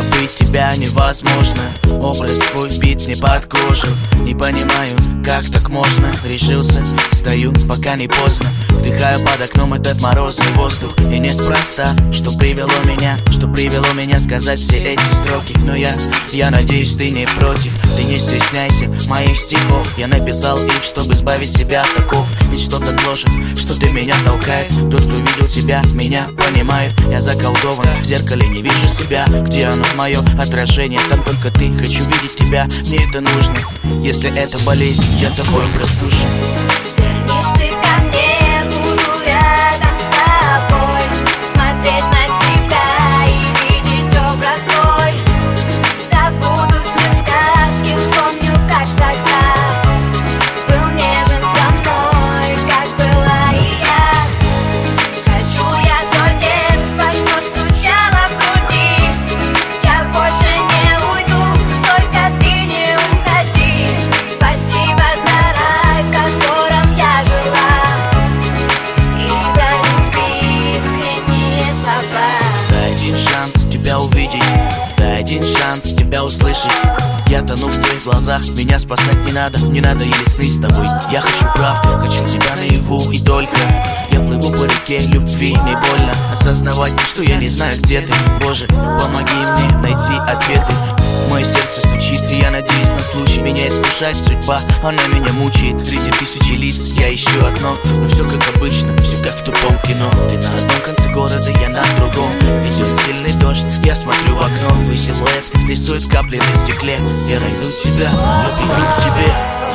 забыть тебя невозможно. Образ твой вбит мне под кожу. Не понимаю, как так можно. Решился, стою, пока не поздно. Вдыхаю под окном этот морозный воздух. И неспроста, что привело меня сказать все эти строки. Но я надеюсь, ты не против. Ты не стесняйся моих стихов. Я написал их, чтобы избавить себя от оков. Ведь что-то гложет, что-то меня толкает. Тот, кто видел тебя, меня понимает. Я заколдован, в зеркале не вижу себя. Где оно, мое отражение? Там только ты, хочу видеть тебя, мне это нужно. Если это болезнь, я тобой простужен. Вернись ты ко мне, буду рядом с тобой, смотреть на тебя и видеть образ твой. Забуду все сказки, вспомню, как тогда был нежен со мной, как была и я. Хочу я то детство, что стучало в груди. Я больше не уйду, только ты не уходи. Спасибо за рай, в котором я жила, и за любви искренние слова. Дай один шанс тебя увидеть, дай один шанс тебя услышать. Я тону в твоих глазах, меня спасать не надо и сны с тобой. Я хочу правду, хочу тебя наяву и только. Я плыву по реке любви, мне больно осознавать, что я не знаю, где ты. Боже, помоги мне найти ответы. Мое сердце стучит, и я надеюсь на случай. Меня искушает судьба, она меня мучает. Среди тысячи лиц я ищу одно, но все как обычно, все как в тупом кино. Ты на одном конце города, я на другом. Идет сильный дождь, я смотрю в окно. Твой силуэт рисует капли на стекле. Я найду тебя, я приду к тебе.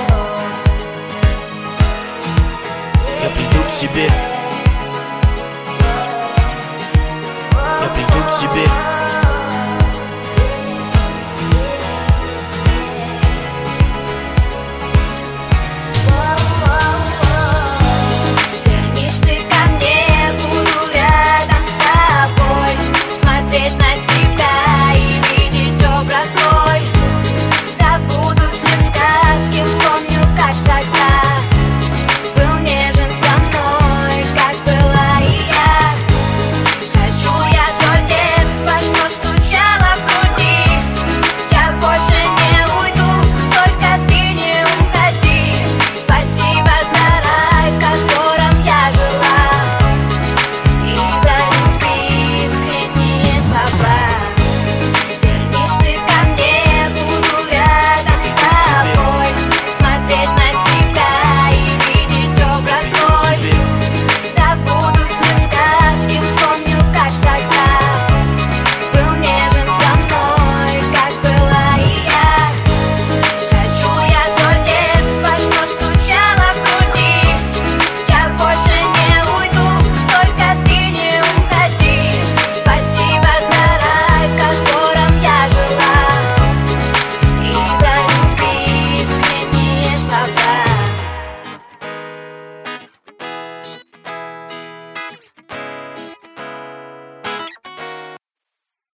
Я приду к тебе. Я приду к тебе.